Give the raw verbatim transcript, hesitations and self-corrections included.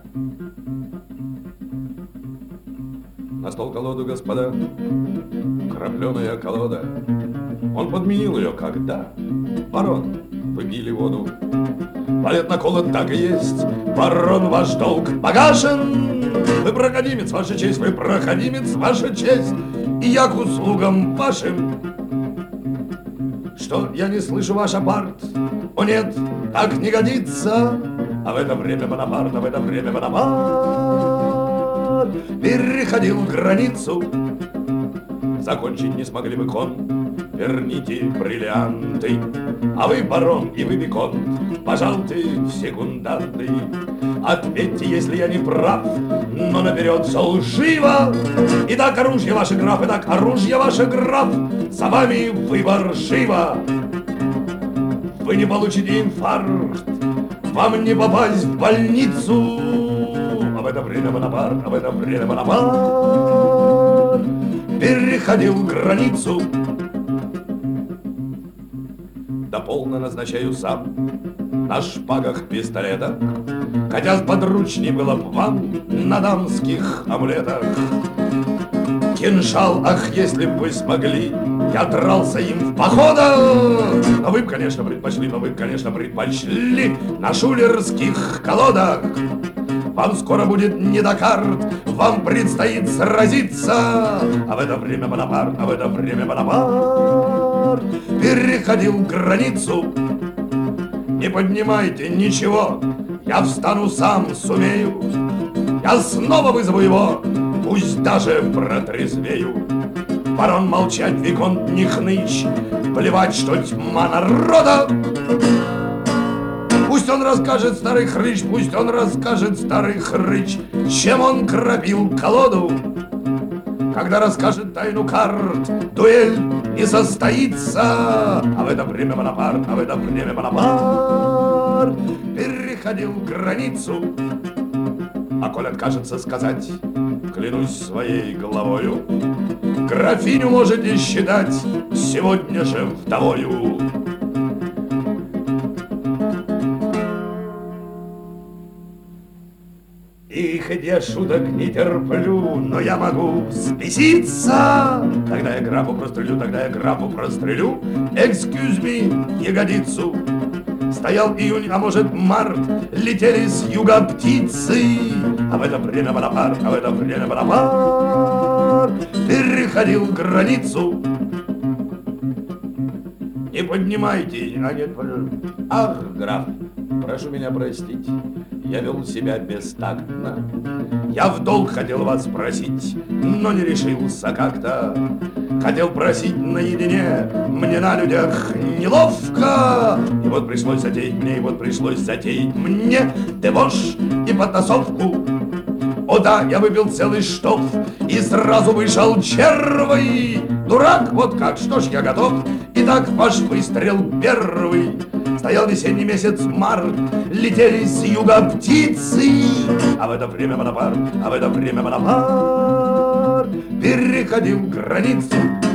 На стол колоду, господа, крапленая колода. Он подменил ее, когда, барон, вы пили воду. Палет наколот, так и есть, барон, ваш долг погашен. Вы проходимец, ваша честь, вы проходимец, ваша честь, и я к услугам вашим. Что, я не слышу ваш апарт? О нет, так не годится. А в это время Бонапарт, а в это время Бонапарт переходил границу. Закончить не смогли бы кон, верните бриллианты. А вы, барон, и вы, виконт, пожалуйте, секунданты. Ответьте, если я не прав, но наперед все лживо. Итак, оружие ваше, граф, итак, оружие ваше, граф, за вами выбор живо. Вы не получите инфаркт, вам не попасть в больницу. А в это время Бонапарт, а в это время Бонапарт переходил границу. Да полно назначаю сам на шпагах пистолетах, хотя подручней было б вам на дамских амулетах. Кинжал, ах, если б вы смогли, я дрался им в походах. Но вы б, конечно, предпочли, но вы б, конечно, предпочли на шулерских колодах. Вам скоро будет не до карт, вам предстоит сразиться. А в это время Бонапарт, а в это время Бонапарт переходил границу. Не поднимайте ничего, я встану сам, сумею. Я снова вызову его, пусть даже протрезвею. Барон молчать, виконт не хнычь, плевать, что тьма народа. Пусть он расскажет, старый хрыч, пусть он расскажет, старый хрыч, чем он кропил колоду. Когда расскажет тайну карт, дуэль не состоится. А в это время Бонапарт, а в это время Бонапарт переходил границу. А коль откажется сказать, клянусь своей головою, графиню можете считать сегодня же вдовою. И хоть я шуток не терплю, но я могу взбеситься. Тогда я графу прострелю, тогда я графу прострелю. Excuse me, ягодицу. Стоял июнь, а может март, летели с юга птицы. А в это время Бонапарт, а в это время Бонапарт переходил границу. Не поднимайте, а нет, ах, граф, прошу меня простить, я вел себя бестактно. Я в долг хотел вас спросить, но не решился как-то. Хотел просить наедине, мне на людях неловко. И вот пришлось затеять мне, и вот пришлось затеять мне дебош и потасовку. О да, я выпил целый штоф и сразу вышел червый. Дурак, вот как, что ж я готов. Итак, ваш выстрел первый. Стоял весенний месяц март, летели с юга птицы. А в это время Бонапарт, а в это время Бонапарт переходил границу.